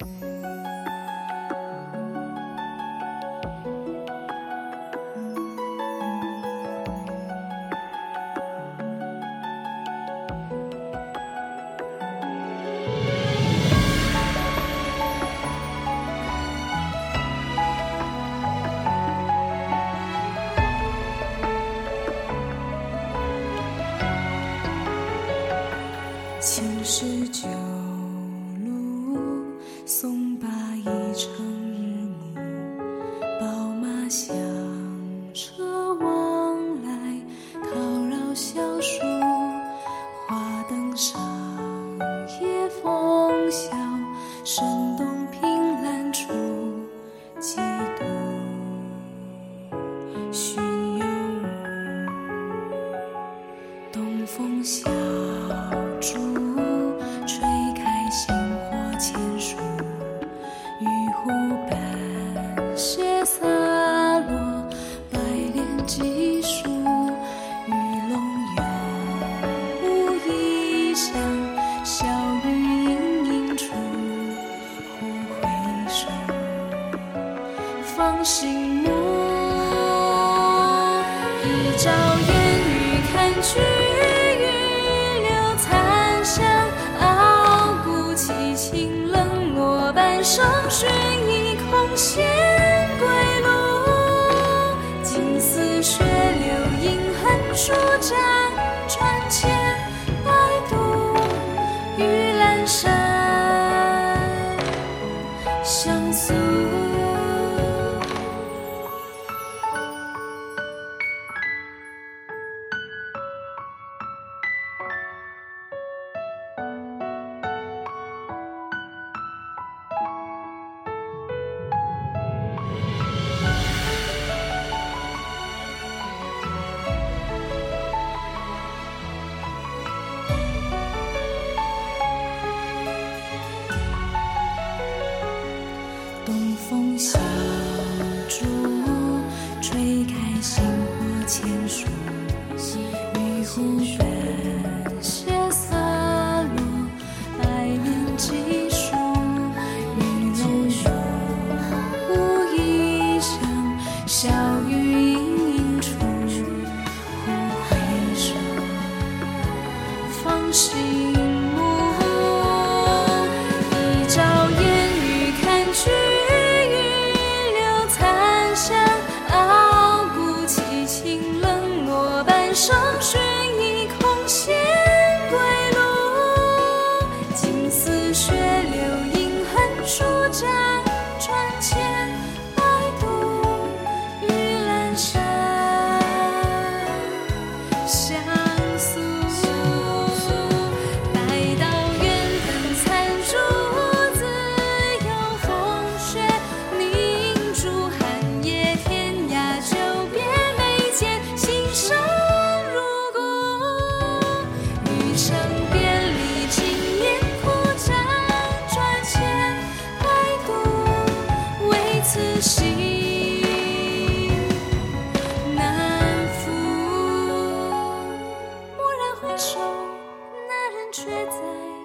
79路，松柏已成日暮，宝马响车往来，叨扰小树，花灯上夜风萧，声动凭栏处，几度寻幽无，东风小竹吹开星火千树，玉壶半斜洒落，白莲几树，玉龙永无异香，小雨盈盈处，忽回首，放心目，一朝烟雨看去。上寻一空闲归路，金丝雪流银痕书辗转千百度，玉兰山相诉。东风小竹吹开星火千树，玉壶半斜洒落，白莲几树，玉龙永无异香，小雨盈盈处，忽回首，放心目，一朝烟雨看去。上寻一空闲归路，金丝雪流银痕书辗转千百度，玉兰山相诉。待到远灯残烛自有红雪凝珠，寒夜天涯久别没见，心上成别离，今夜苦辗转千百度，为此心难复。蓦然回首，那人却在